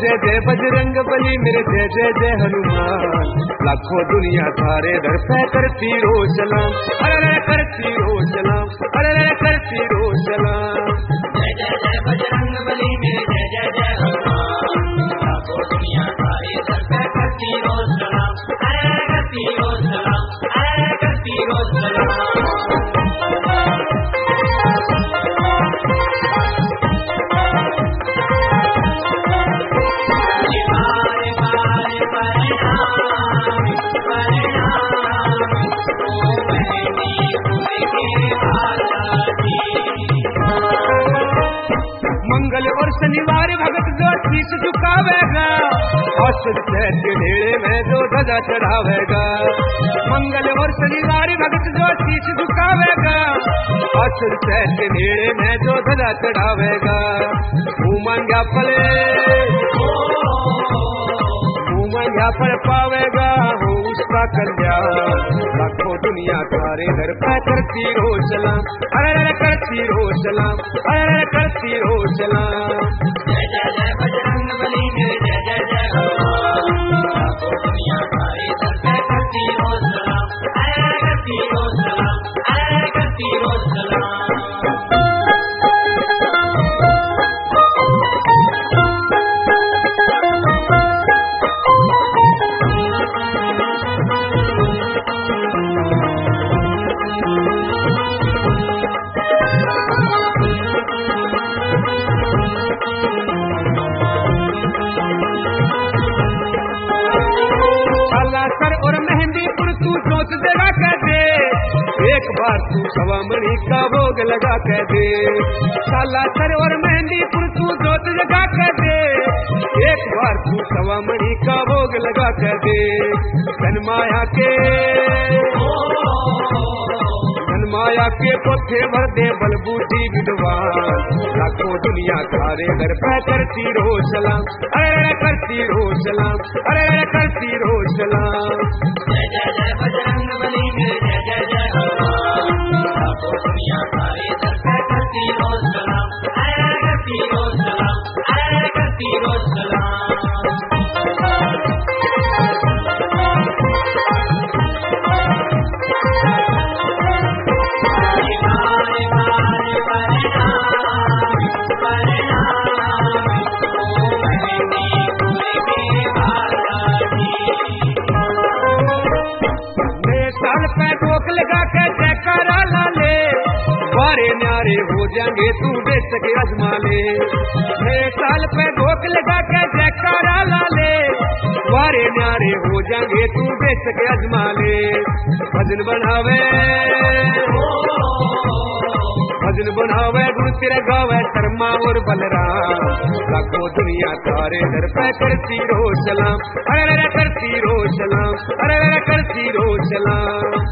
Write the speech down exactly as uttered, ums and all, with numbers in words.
जय जय बजरंग बली मेरे जय जय जय हनुमान, लाखों दुनिया थारे दर पे करती रो सलाम, अरे करती रो सलाम, अरे करती रो सलाम। जय जय जय बजरंग बली मेरे जय जय जय हनुमान, लाखों दुनिया थारे दर पे करती रो सलाम, अरे करती रो सलाम, अरे करती रो सलाम। मंगल और शनिवार भगत जो शीश झुकावेगा, औसत चैत के ढेरे में जो ध्वजा चढ़ावेगा। मंगल और शनिवार भगत जो शीश झुकावेगा, औसत चैत के ढेरे में जो ध्वजा चढ़ावेगा। मांगा फले मांगा फल पावेगा, हो उसका कल्याण, लाखों दुनिया तारे घर पे करती रो सलाम, अरे करती रो सलाम, अरे करती रो सलाम। जय जय जय बजरंग बली मेरे जय जय जय हनुमान, लाखों दुनिया तारे घर पे करती रो सलाम, अरे करती रो सलाम, अरे करती रो सलाम। और मेहंदीपुर तू जोत जगा कर दे, एक बार तू सवा मणि का भोग लगा कर दे। सालासर और मेहंदीपुर तू जोत जगा कर दे, एक बार तू सवा मणि का भोग लगा कर दे। धनमाया के धनमाया के पोथे भर दे बलबूती विद्वान, लाखों दुनिया तारे घर पे करती रो सलाम, अरे करती रो सलाम, अरे करती रो सलाम। जय जय जय बजरंग बली मेरे जय जय जय हनुमान, लाखों दुनिया तारे दर पे करती रो सलाम, अरे करती रो सलाम, अरे करती रो सलाम। लगा के जयकारा ला ले, बारे न्यारे हो जाएंगे तू बेच सके अजमा ले। छह साल पे धोख लगा के जयकारा ला ले, बारे न्यारे हो जाएंगे तू बेच सके अजमा ले। भजन बनावे भजन बनावे गुरु तेरे गावे शर्मा और बलराम, लाखों दुनिया तारे दर पे करती रो सलाम, अरे करती रो सलाम, अरे करती रो सलाम।